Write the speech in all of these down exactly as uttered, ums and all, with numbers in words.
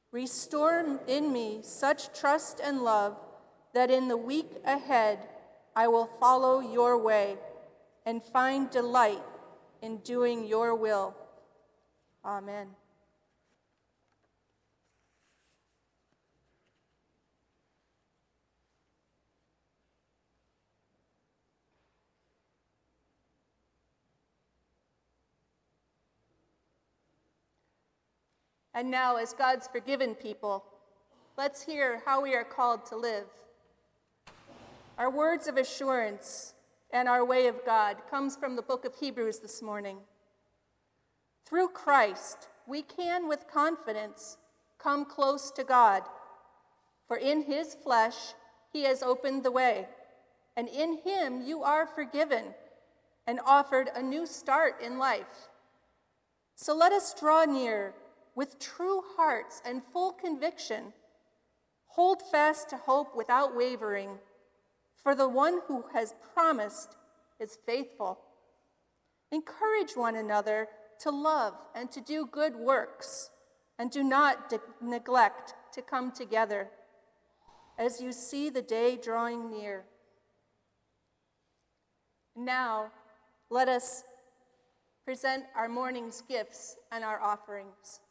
Restore in me such trust and love that in the week ahead I will follow your way and find delight in doing your will. Amen. And now, as God's forgiven people, let's hear how we are called to live. Our words of assurance and our way of God comes from the book of Hebrews this morning. Through Christ, we can with confidence come close to God, for in his flesh he has opened the way, and in him you are forgiven and offered a new start in life. So let us draw near with true hearts and full conviction. Hold fast to hope without wavering, for the one who has promised is faithful. Encourage one another to love and to do good works, and do not de- neglect to come together, as you see the day drawing near. Now, let us present our morning's gifts and our offerings.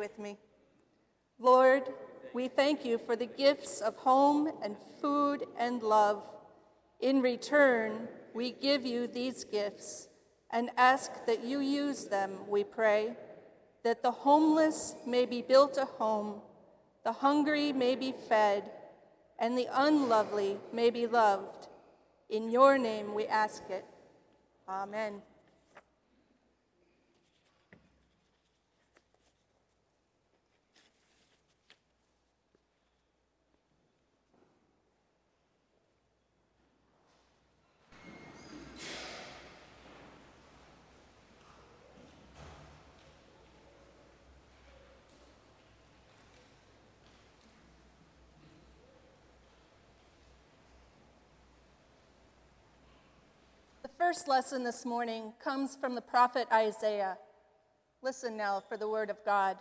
with me. Lord, we thank you for the gifts of home and food and love. In return, we give you these gifts and ask that you use them, we pray, that the homeless may be built a home, the hungry may be fed, and the unlovely may be loved. In your name we ask it. Amen. The first lesson this morning comes from the prophet Isaiah. Listen now for the word of God.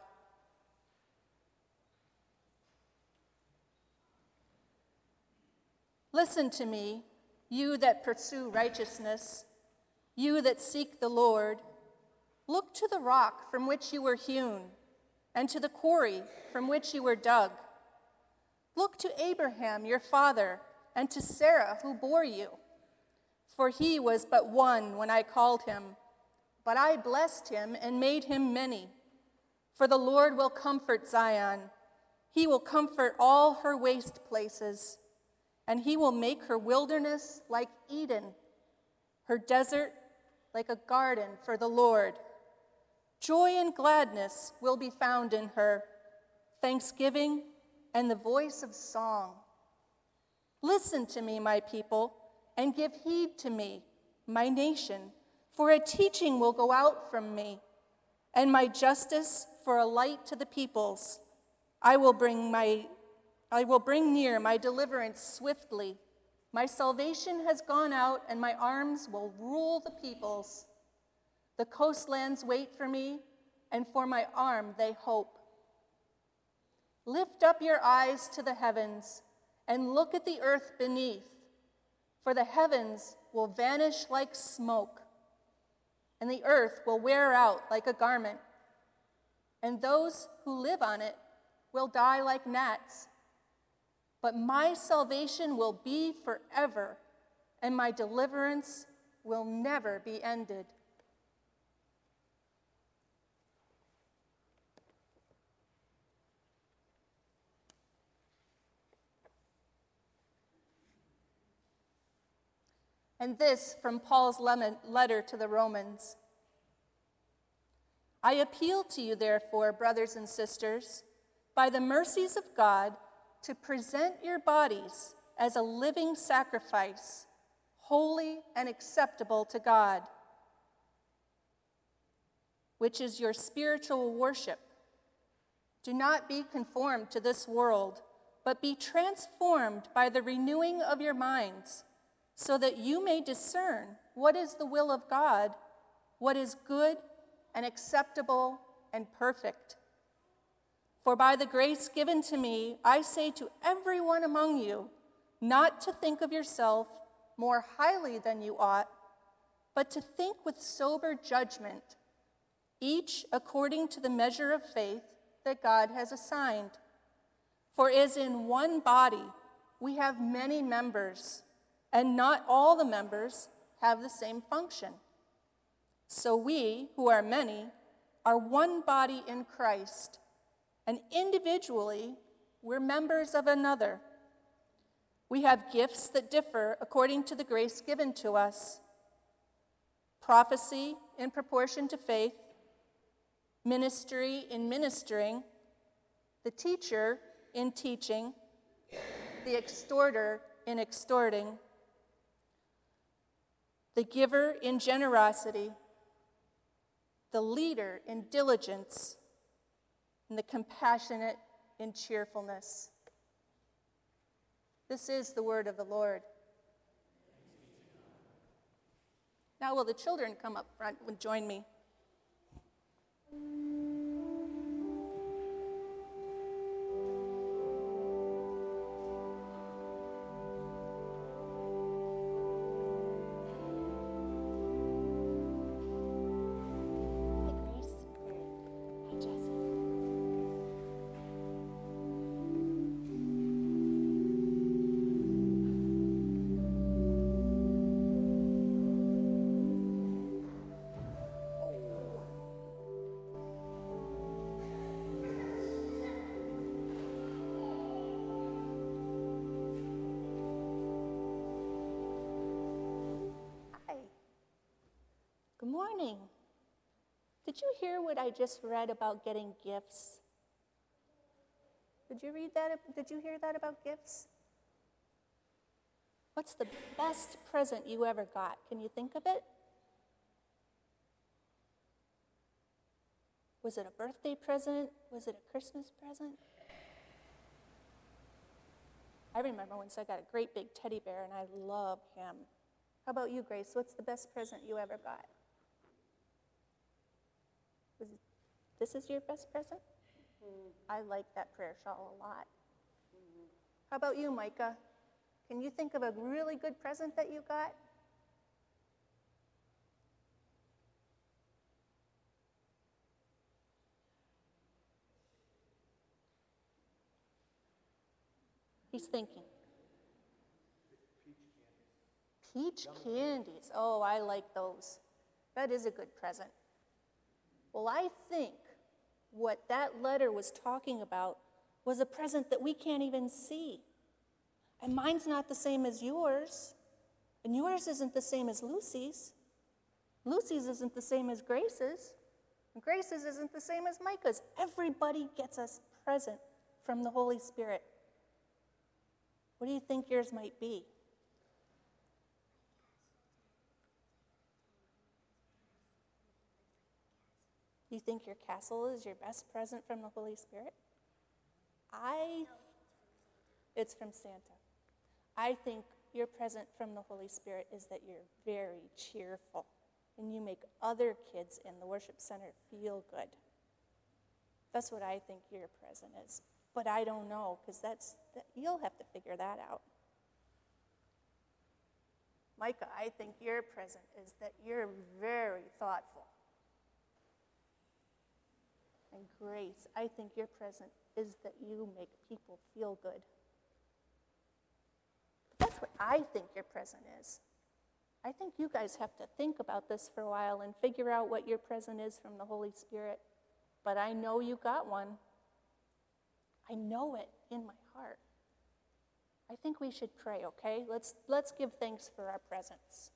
Listen to me, you that pursue righteousness, you that seek the Lord. Look to the rock from which you were hewn, and to the quarry from which you were dug. Look to Abraham, your father, and to Sarah, who bore you. For he was but one when I called him, but I blessed him and made him many. For the Lord will comfort Zion. He will comfort all her waste places, and he will make her wilderness like Eden, her desert like a garden for the Lord. Joy and gladness will be found in her, thanksgiving and the voice of song. Listen to me, my people, and give heed to me, my nation, for a teaching will go out from me, and my justice for a light to the peoples. I will bring my I will bring near my deliverance swiftly. My salvation has gone out, and my arms will rule the peoples. The coastlands wait for me, and for my arm they hope. Lift up your eyes to the heavens, and look at the earth beneath. For the heavens will vanish like smoke, and the earth will wear out like a garment, and those who live on it will die like gnats. But my salvation will be forever, and my deliverance will never be ended. And this from Paul's letter to the Romans. I appeal to you, therefore, brothers and sisters, by the mercies of God, to present your bodies as a living sacrifice, holy and acceptable to God, which is your spiritual worship. Do not be conformed to this world, but be transformed by the renewing of your minds, so that you may discern what is the will of God, what is good and acceptable and perfect. For by the grace given to me, I say to everyone among you, not to think of yourself more highly than you ought, but to think with sober judgment, each according to the measure of faith that God has assigned. For as in one body we have many members, and not all the members have the same function. So we, who are many, are one body in Christ, and individually we're members of another. We have gifts that differ according to the grace given to us. Prophecy in proportion to faith, ministry in ministering, the teacher in teaching, the extorter in extorting, the giver in generosity, the leader in diligence, and the compassionate in cheerfulness. This is the word of the Lord. Now will the children come up front and join me? Good morning. Did you hear what I just read about getting gifts? Did you read that? Did you hear that about gifts? What's the best present you ever got? Can you think of it? Was it a birthday present? Was it a Christmas present? I remember once I got a great big teddy bear, and I love him. How about you, Grace? What's the best present you ever got? Was it, this is your best present? Mm. I like that prayer shawl a lot. Mm-hmm. How about you, Micah? Can you think of a really good present that you got? He's thinking. Peach candies. Oh, I like those. That is a good present. Well, I think what that letter was talking about was a present that we can't even see. And mine's not the same as yours. And yours isn't the same as Lucy's. Lucy's isn't the same as Grace's. And Grace's isn't the same as Micah's. Everybody gets a present from the Holy Spirit. What do you think yours might be? You think your castle is your best present from the Holy Spirit? I, it's from Santa. I think your present from the Holy Spirit is that you're very cheerful and you make other kids in the worship center feel good. That's what I think your present is. But I don't know, because that's, that, you'll have to figure that out. Micah, I think your present is that you're very thoughtful. And Grace, I think your present is that you make people feel good. But that's what I think your present is. I think you guys have to think about this for a while and figure out what your present is from the Holy Spirit. But I know you got one. I know it in my heart. I think we should pray, okay? Let's, let's give thanks for our presents.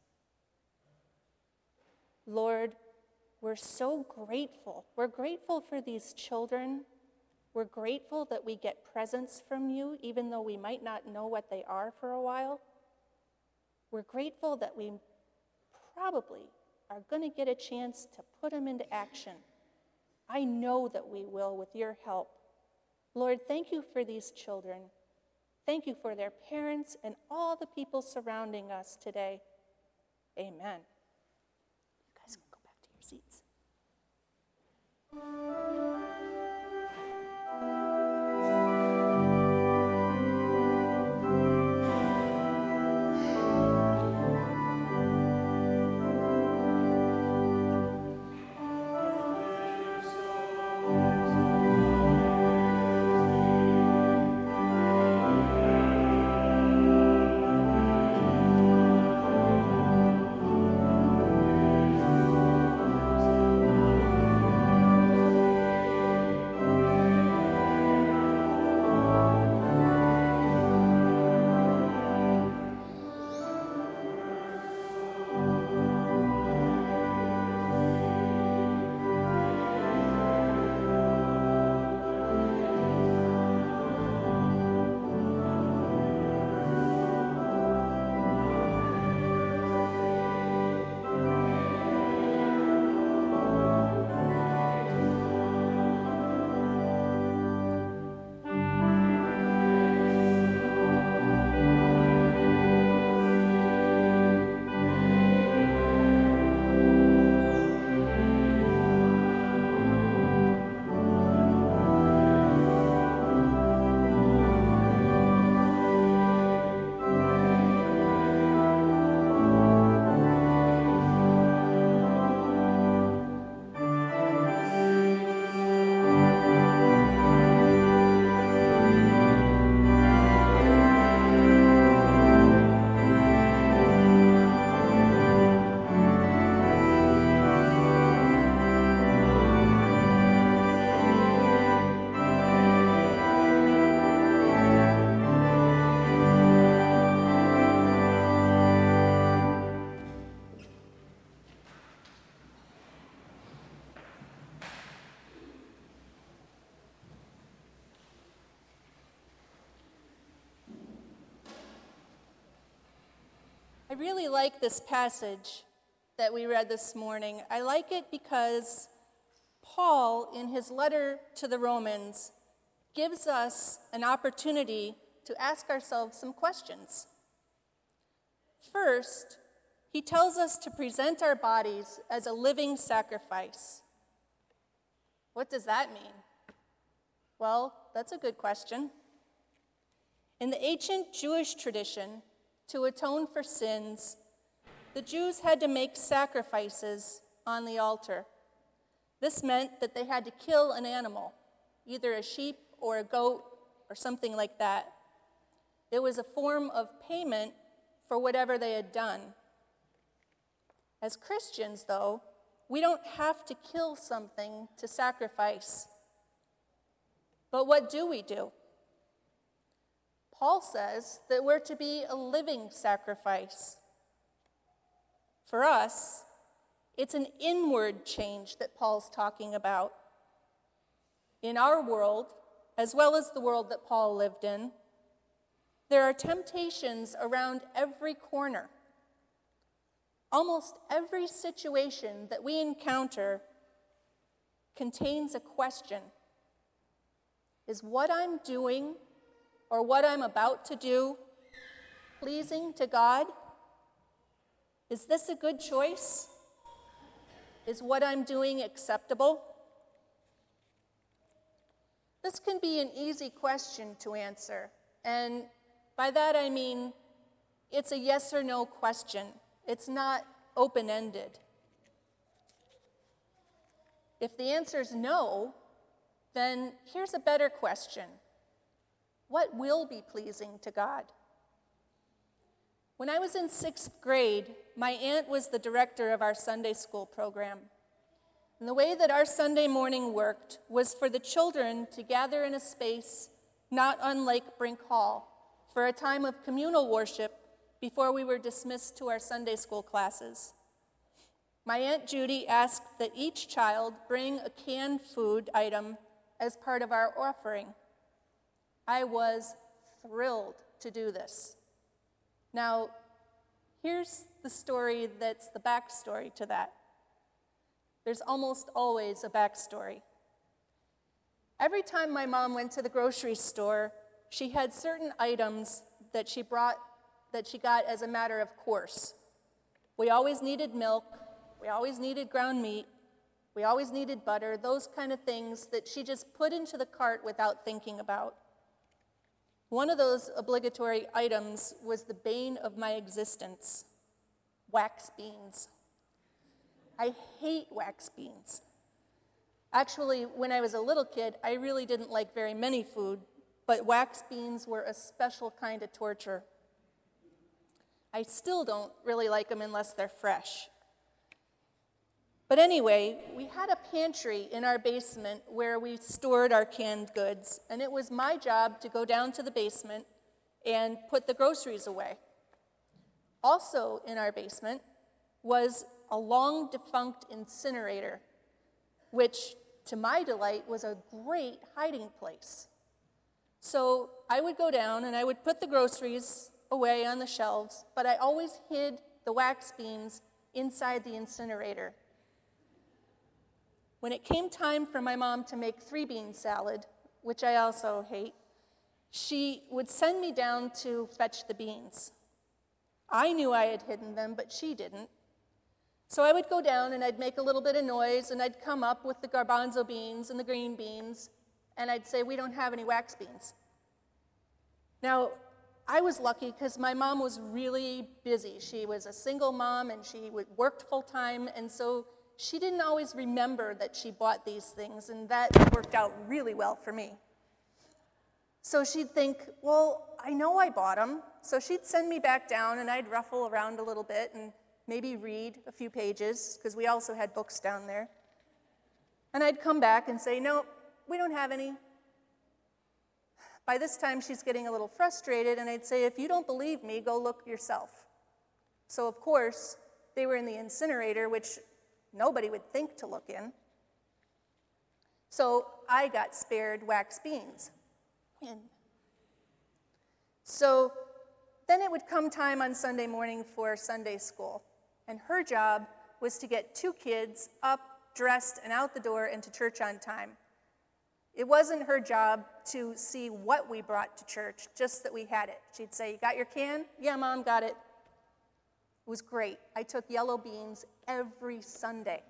Lord, we're so grateful. We're grateful for these children. We're grateful that we get presents from you, even though we might not know what they are for a while. We're grateful that we probably are going to get a chance to put them into action. I know that we will with your help. Lord, thank you for these children. Thank you for their parents and all the people surrounding us today. Amen. You guys can go back to your seats. Thank you. I really like this passage that we read this morning. I like it because Paul, in his letter to the Romans, gives us an opportunity to ask ourselves some questions. First, he tells us to present our bodies as a living sacrifice. What does that mean? Well, that's a good question. In the ancient Jewish tradition, to atone for sins, the Jews had to make sacrifices on the altar. This meant that they had to kill an animal, either a sheep or a goat or something like that. It was a form of payment for whatever they had done. As Christians, though, we don't have to kill something to sacrifice. But what do we do? Paul says that we're to be a living sacrifice. For us, it's an inward change that Paul's talking about. In our world, as well as the world that Paul lived in, there are temptations around every corner. Almost every situation that we encounter contains a question. Is what I'm doing or what I'm about to do pleasing to God? Is this a good choice? Is what I'm doing acceptable? This can be an easy question to answer, and by that I mean it's a yes or no question. It's not open-ended. If the answer is no, then here's a better question. What will be pleasing to God? When I was in sixth grade, my aunt was the director of our Sunday school program. And the way that our Sunday morning worked was for the children to gather in a space not unlike Brink Hall for a time of communal worship before we were dismissed to our Sunday school classes. My Aunt Judy asked that each child bring a canned food item as part of our offering. I was thrilled to do this. Now, here's the story that's the backstory to that. There's almost always a backstory. Every time my mom went to the grocery store, she had certain items that she brought, that she got as a matter of course. We always needed milk, we always needed ground meat, we always needed butter, those kind of things that she just put into the cart without thinking about. One of those obligatory items was the bane of my existence, wax beans. I hate wax beans. Actually, when I was a little kid, I really didn't like very many food, but wax beans were a special kind of torture. I still don't really like them unless they're fresh. But anyway, we had a pantry in our basement where we stored our canned goods, and it was my job to go down to the basement and put the groceries away. Also in our basement was a long-defunct incinerator, which, to my delight, was a great hiding place. So I would go down and I would put the groceries away on the shelves, but I always hid the wax beans inside the incinerator. When it came time for my mom to make three-bean salad, which I also hate, she would send me down to fetch the beans. I knew I had hidden them, but she didn't. So I would go down and I'd make a little bit of noise and I'd come up with the garbanzo beans and the green beans and I'd say, we don't have any wax beans. Now, I was lucky because my mom was really busy. She was a single mom and she worked full-time, and so she didn't always remember that she bought these things, and that worked out really well for me. So she'd think, well, I know I bought them. So she'd send me back down and I'd ruffle around a little bit and maybe read a few pages, because we also had books down there. And I'd come back and say, no, we don't have any. By this time, she's getting a little frustrated, and I'd say, if you don't believe me, go look yourself. So, of course, they were in the incinerator, which nobody would think to look in. So I got spared wax beans. And so Then it would come time on Sunday morning for Sunday school, and her job was to get two kids up, dressed, and out the door and to church on time. It wasn't her job to see what we brought to church, just that we had it. She'd say, "You got your can?" "Yeah, Mom, got it." It was great. I took yellow beans every Sunday.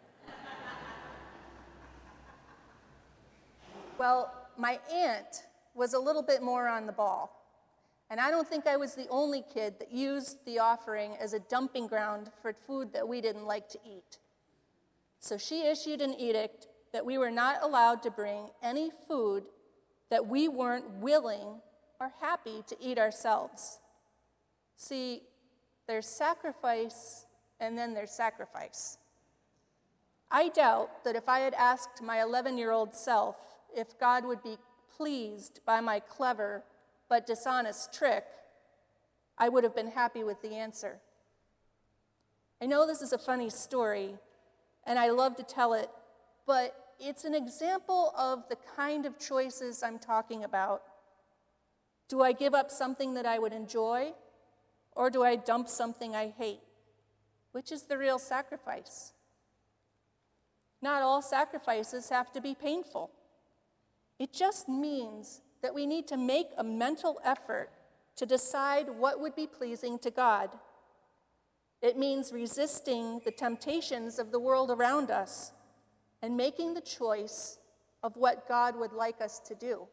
Well, my aunt was a little bit more on the ball. And I don't think I was the only kid that used the offering as a dumping ground for food that we didn't like to eat. So she issued an edict that we were not allowed to bring any food that we weren't willing or happy to eat ourselves. See, there's sacrifice and then there's sacrifice. I doubt that if I had asked my eleven-year-old self if God would be pleased by my clever but dishonest trick, I would have been happy with the answer. I know this is a funny story, and I love to tell it, but it's an example of the kind of choices I'm talking about. Do I give up something that I would enjoy, or do I dump something I hate? Which is the real sacrifice? Not all sacrifices have to be painful. It just means that we need to make a mental effort to decide what would be pleasing to God. It means resisting the temptations of the world around us and making the choice of what God would like us to do.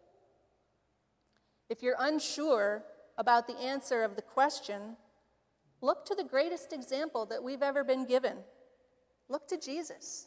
If you're unsure about the answer of the question, look to the greatest example that we've ever been given. Look to Jesus.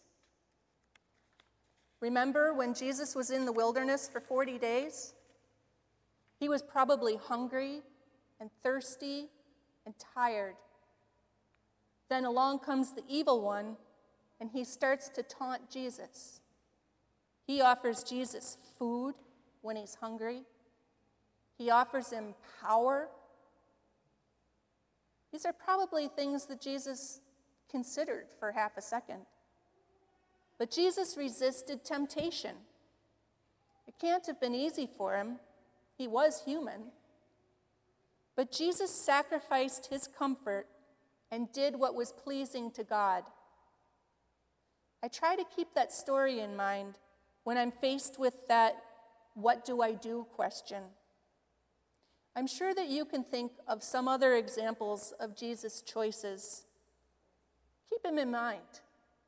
Remember when Jesus was in the wilderness for forty days? He was probably hungry and thirsty and tired. Then along comes the evil one, and he starts to taunt Jesus. He offers Jesus food when he's hungry. He offers him power. These are probably things that Jesus considered for half a second. But Jesus resisted temptation. It can't have been easy for him. He was human. But Jesus sacrificed his comfort and did what was pleasing to God. I try to keep that story in mind when I'm faced with that "what do I do" question. I'm sure that you can think of some other examples of Jesus' choices. Keep them in mind.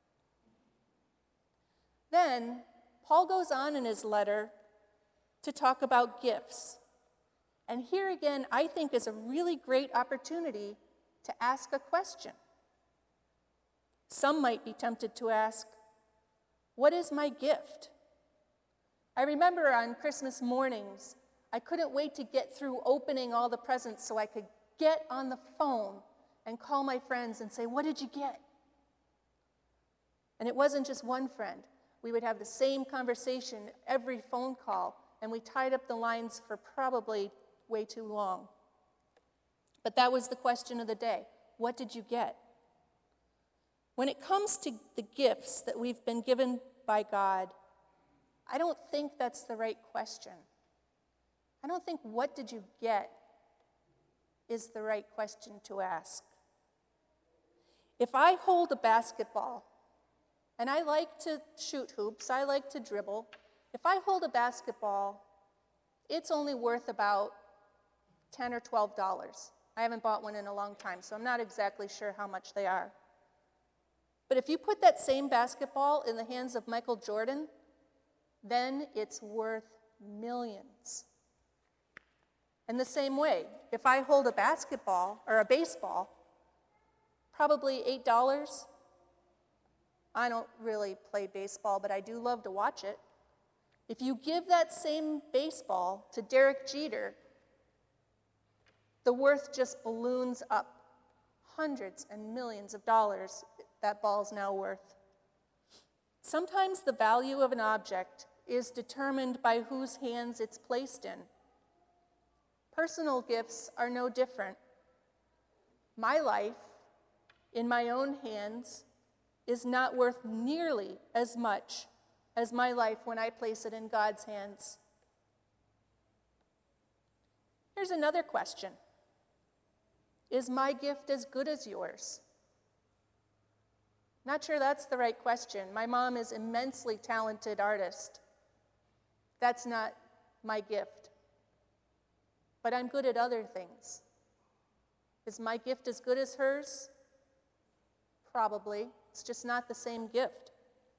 Then, Paul goes on in his letter to talk about gifts. And here again, I think is a really great opportunity to ask a question. Some might be tempted to ask, what is my gift? I remember on Christmas mornings, I couldn't wait to get through opening all the presents so I could get on the phone and call my friends and say, "What did you get?" And it wasn't just one friend. We would have the same conversation every phone call, and we tied up the lines for probably way too long. But that was the question of the day. What did you get? When it comes to the gifts that we've been given by God, I don't think that's the right question. I don't think "what did you get" is the right question to ask. If I hold a basketball, and I like to shoot hoops, I like to dribble. If I hold a basketball, it's only worth about ten or twelve dollars. I haven't bought one in a long time, so I'm not exactly sure how much they are. But if you put that same basketball in the hands of Michael Jordan, then it's worth millions. In the same way, if I hold a basketball or a baseball, probably eight dollars. I don't really play baseball, but I do love to watch it. If you give that same baseball to Derek Jeter, the worth just balloons up. Hundreds and millions of dollars that ball's now worth. Sometimes the value of an object is determined by whose hands it's placed in. Personal gifts are no different. My life, in my own hands, is not worth nearly as much as my life when I place it in God's hands. Here's another question. Is my gift as good as yours? Not sure that's the right question. My mom is an immensely talented artist. That's not my gift. But I'm good at other things. Is my gift as good as hers? Probably. It's just not the same gift.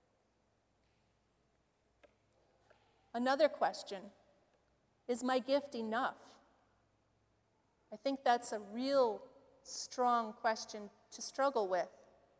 Another question, is my gift enough? I think that's a real strong question to struggle with.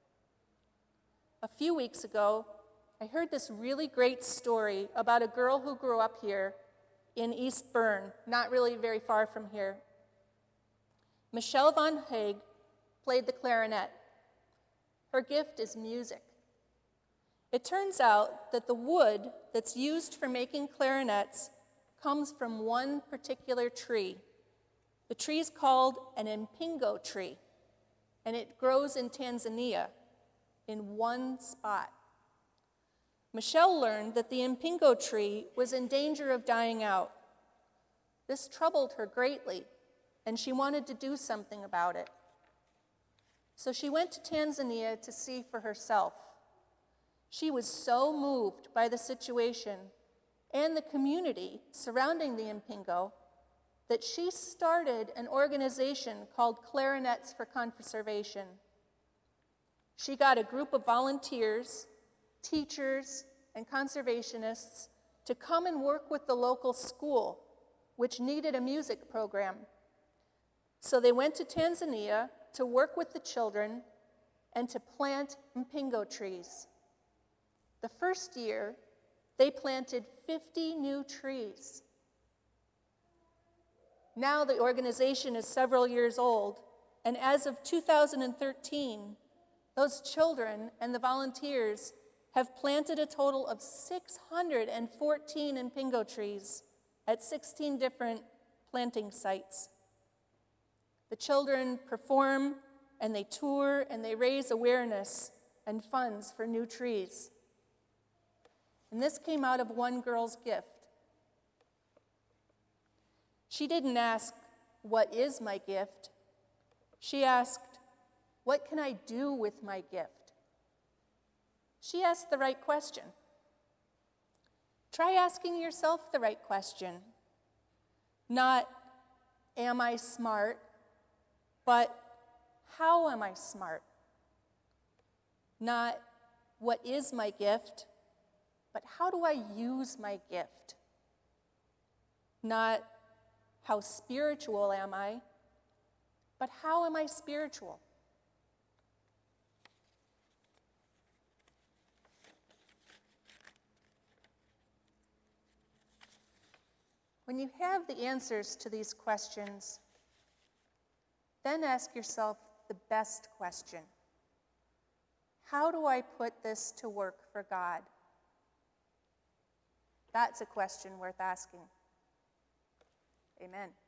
A few weeks ago, I heard this really great story about a girl who grew up here in East Bern, not really very far from here. Michelle Von Haag played the clarinet. Her gift is music. It turns out that the wood that's used for making clarinets comes from one particular tree. The tree is called an impingo tree, and it grows in Tanzania in one spot. Michelle learned that the impingo tree was in danger of dying out. This troubled her greatly, and she wanted to do something about it. So she went to Tanzania to see for herself. She was so moved by the situation and the community surrounding the impingo that she started an organization called Clarinets for Conservation. She got a group of volunteers, teachers, and conservationists to come and work with the local school, which needed a music program. So they went to Tanzania to work with the children and to plant impingo trees. The first year, they planted fifty new trees. Now the organization is several years old, and as of two thousand thirteen, those children and the volunteers have planted a total of six hundred fourteen impingo trees at sixteen different planting sites. The children perform, and they tour, and they raise awareness and funds for new trees. And this came out of one girl's gift. She didn't ask, "What is my gift?" She asked, "What can I do with my gift?" She asked the right question. Try asking yourself the right question. Not, am I smart, but how am I smart? Not, what is my gift, but how do I use my gift? Not, how spiritual am I, but how am I spiritual? When you have the answers to these questions, then ask yourself the best question. How do I put this to work for God? That's a question worth asking. Amen.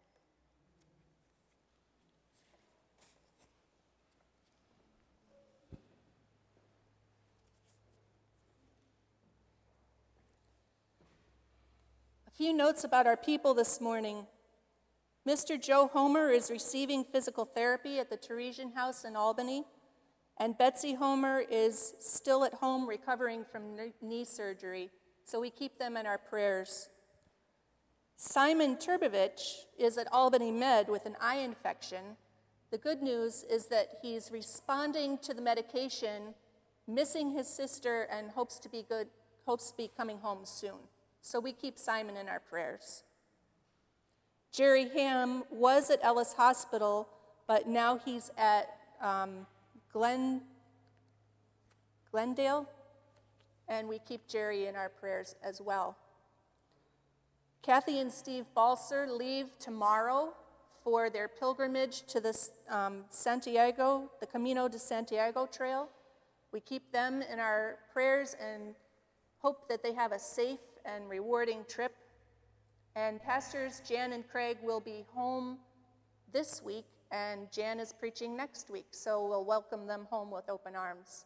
A few notes about our people this morning. Mister Joe Homer is receiving physical therapy at the Teresian House in Albany, and Betsy Homer is still at home recovering from knee surgery, so we keep them in our prayers. Simon Turbovich is at Albany Med with an eye infection. The good news is that he's responding to the medication, missing his sister, and hopes to be good, hopes to be coming home soon. So we keep Simon in our prayers. Jerry Ham was at Ellis Hospital, but now he's at um, Glen, Glendale, and we keep Jerry in our prayers as well. Kathy and Steve Balser leave tomorrow for their pilgrimage to the um, Santiago, the Camino de Santiago trail. We keep them in our prayers and hope that they have a safe and rewarding trip. And Pastors Jan and Craig will be home this week, and Jan is preaching next week, so we'll welcome them home with open arms.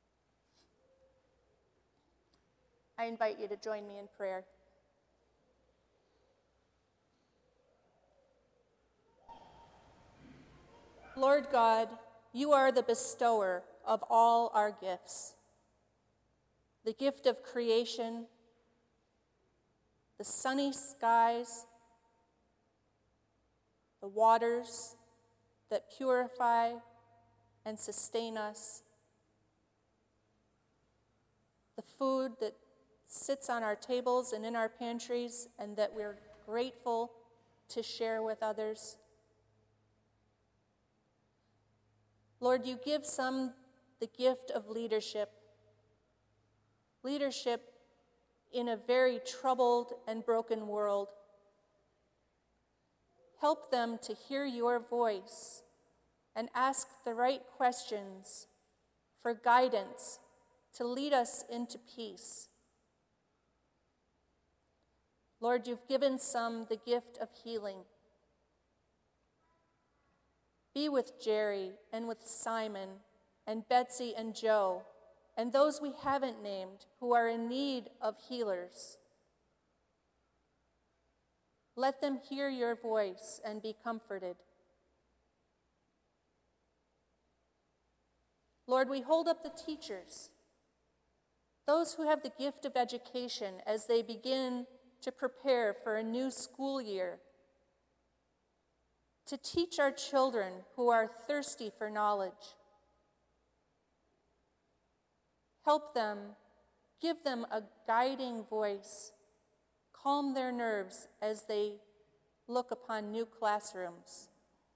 I invite you to join me in prayer. Lord God, you are the bestower of all our gifts, the gift of creation, the sunny skies, the waters that purify and sustain us, the food that sits on our tables and in our pantries and that we're grateful to share with others. Lord, you give some the gift of leadership, leadership in a very troubled and broken world. Help them to hear your voice and ask the right questions for guidance to lead us into peace. Lord, you've given some the gift of healing. Be with Jerry and with Simon and Betsy and Joe and those we haven't named who are in need of healers. Let them hear your voice and be comforted. Lord, we hold up the teachers, those who have the gift of education as they begin to prepare for a new school year, to teach our children who are thirsty for knowledge. Help them, give them a guiding voice, calm their nerves as they look upon new classrooms.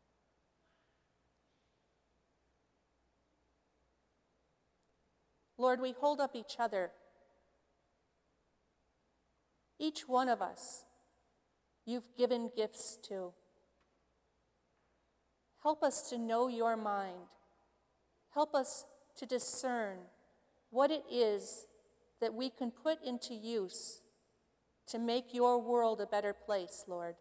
Lord, we hold up each other. Each one of us, you've given gifts to. Help us to know your mind. Help us to discern what it is that we can put into use to make your world a better place, Lord.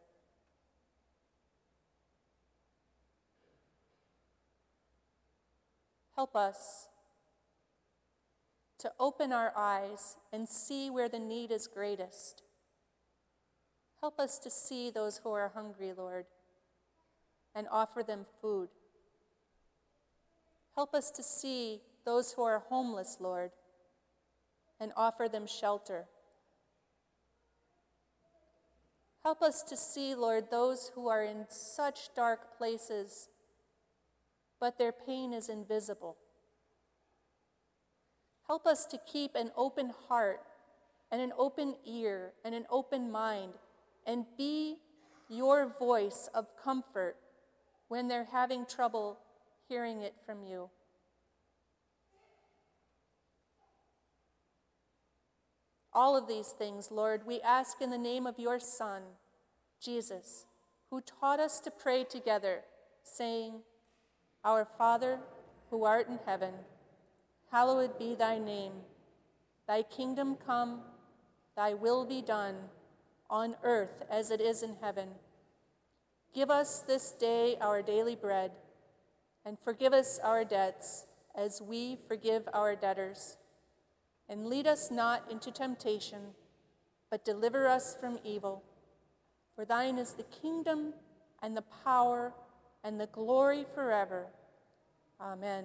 Help us to open our eyes and see where the need is greatest. Help us to see those who are hungry, Lord, and offer them food. Help us to see those who are homeless, Lord, and offer them shelter. Help us to see, Lord, those who are in such dark places, but their pain is invisible. Help us to keep an open heart and an open ear and an open mind and be your voice of comfort when they're having trouble hearing it from you. All of these things, Lord, we ask in the name of your Son, Jesus, who taught us to pray together, saying, Our Father, who art in heaven, hallowed be thy name. Thy kingdom come, thy will be done, on earth as it is in heaven. Give us this day our daily bread, and forgive us our debts as we forgive our debtors. And lead us not into temptation, but deliver us from evil. For thine is the kingdom and the power and the glory forever. Amen.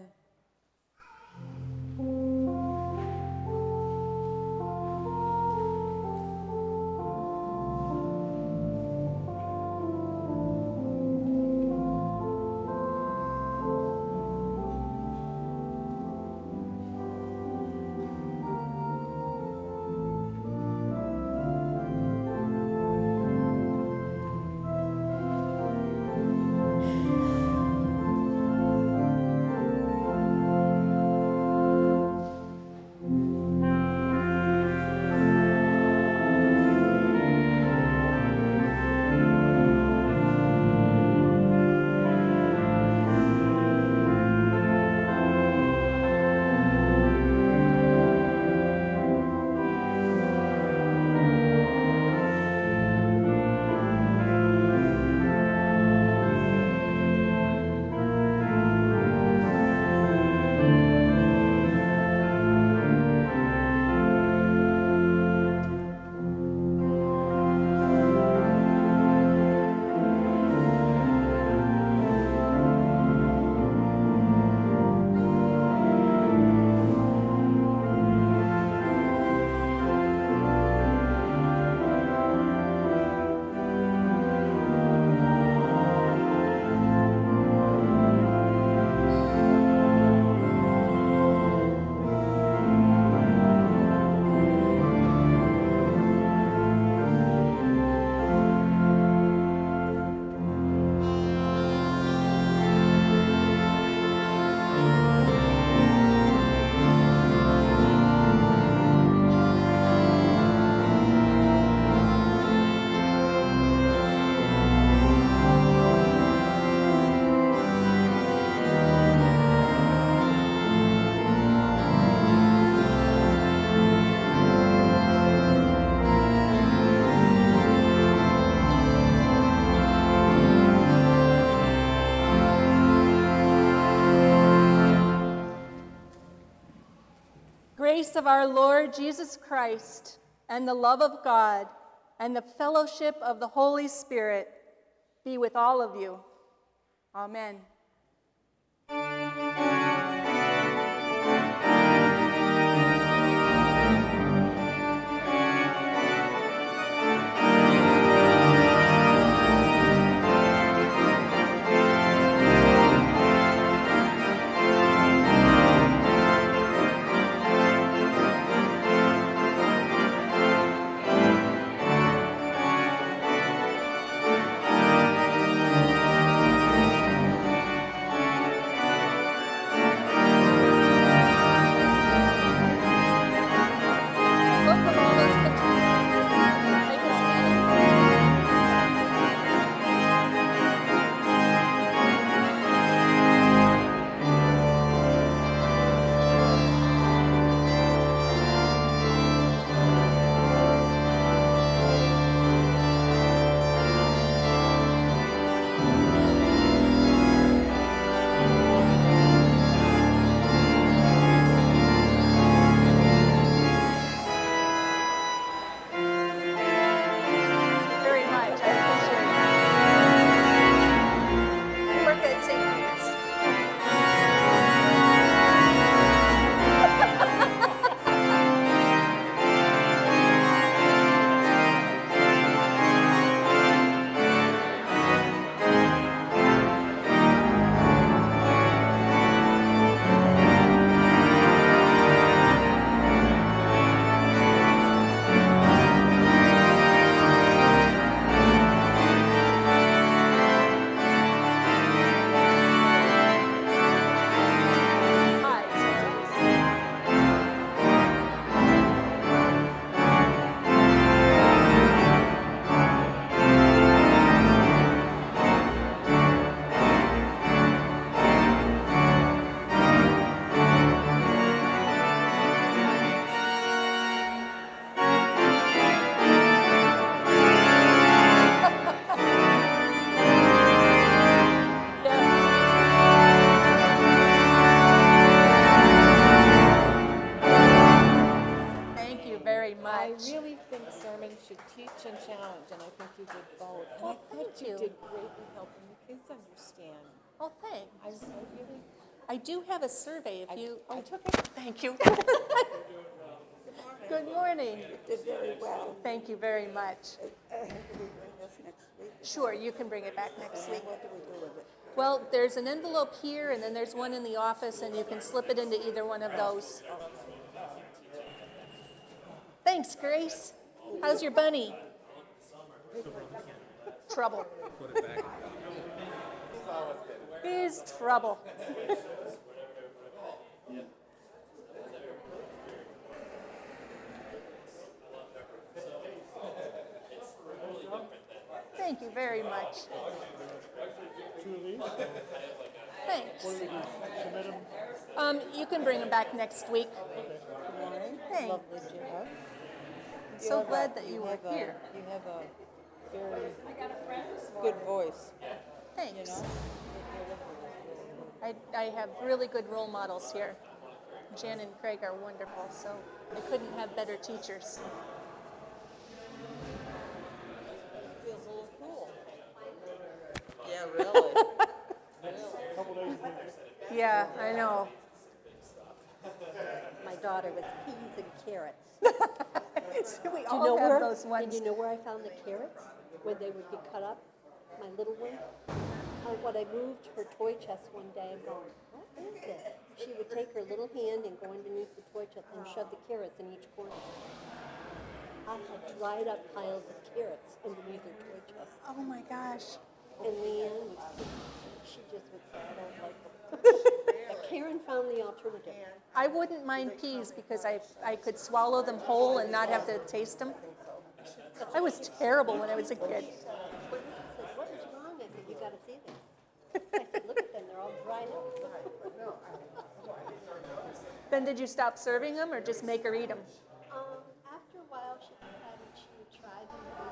grace of our Lord Jesus Christ, and the love of God, and the fellowship of the Holy Spirit be with all of you. Amen. Should teach and challenge, and I think you did both. And Well, I thought thank you. you. did great in helping the kids understand. Oh, thanks. I, I really, I do have a survey if I, you... I Oh, took it. thank you. Good morning. You did very well. Thank you very much. Uh, can we bring this next week? Sure, you can bring it back next week. What do we do with it? Well, there's an envelope here, and then there's one in the office, and you can slip it into either one of those. Thanks, Grace. How's your bunny? Trouble. He's trouble. Thank you very much. Thanks. Um, you can bring them back next week. Good morning. Thanks. Lovely to have. You So have glad a- that you have were a- here. You have a very good voice, you Thanks. know? I, I have really good role models here. Jan and Craig are wonderful, so I couldn't have better teachers. Feels a little cool. Yeah, really. Yeah, I know. My daughter with peas and carrots. We Do you all know have where? those And ones. you know where I found the carrots? Where they would be cut up. My little one. Uh, when I moved her toy chest one day, I'm going, what is this? She would take her little hand and go underneath the toy chest and shove the carrots in each corner. I had dried up piles of carrots underneath her toy chest. Oh my gosh. And Leanne was, she just would say, I don't like them. But Karen found the alternative. I wouldn't mind peas because I, I could swallow them whole and not have to taste them. I was terrible when I was a kid. She said, what is wrong? I said, you got to see this. I said, look at them, they're all dried up. Then did you stop serving them or just make her eat them? Um, after a while, she decided she would try them. And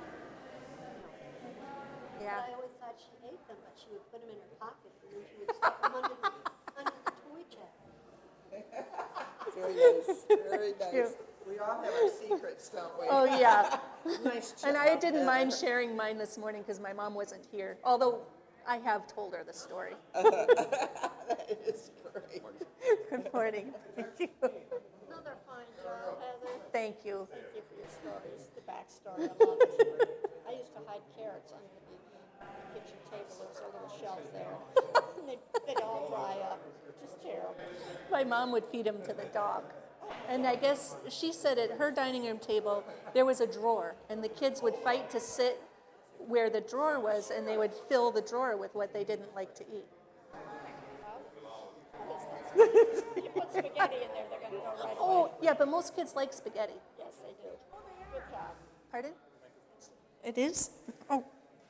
she, Yeah. But I always thought she ate them, but she would put them in her pocket and then she would stuff them under the, under the toy chest. Very nice, very you. nice. We all have our secrets, don't we? Oh, yeah. Nice And job, I didn't Heather. mind sharing mine this morning because my mom wasn't here, although I have told her the story. That is great. Good morning. Thank you. Another fine job, Heather. Thank you. Thank you for your stories, the backstory. I love it. I used to hide carrots under the kitchen table. There was a little shelf there. And they'd, they'd all dry up. Just terrible. My mom would feed him to the dog. And I guess she said at her dining room table, there was a drawer, and the kids would fight to sit where the drawer was, and they would fill the drawer with what they didn't like to eat. You put spaghetti in there, they're going to go right away. Oh, yeah, but most kids like spaghetti. Yes, they do. Good job. Pardon? It is? Oh.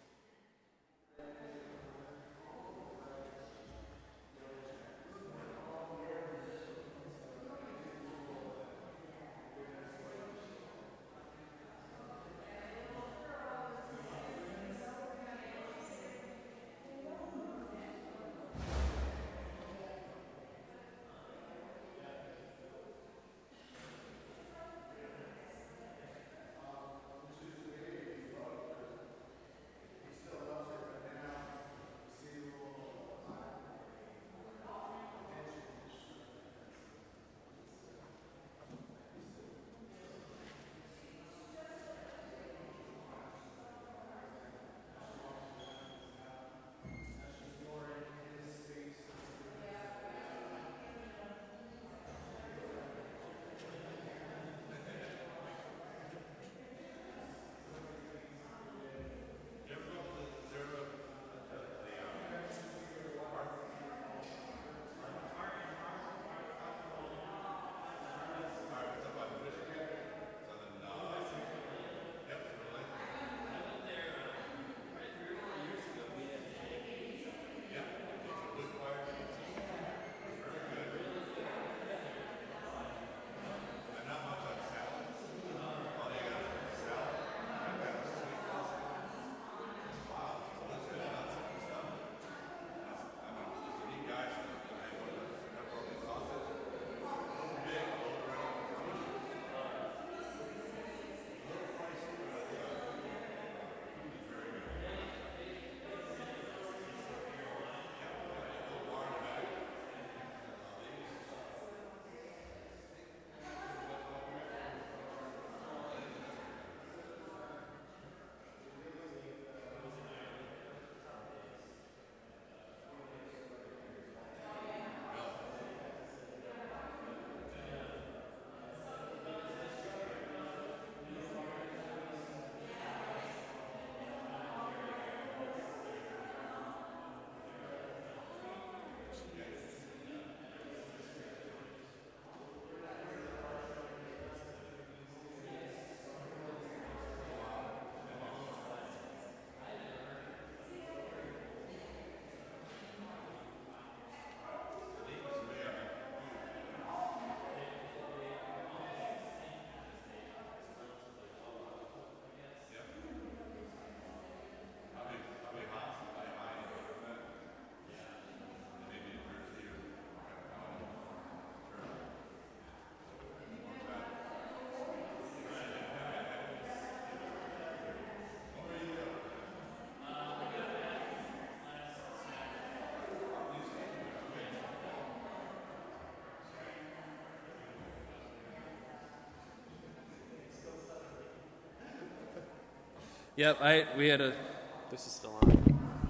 Yep, I we had a. This is still on. We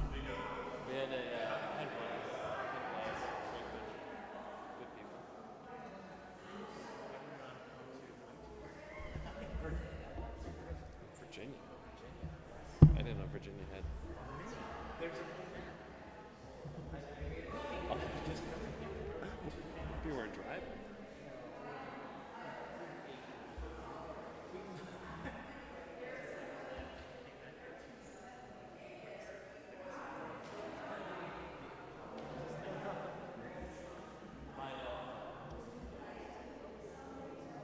had a uh, headline. Good people. Virginia. I didn't know Virginia had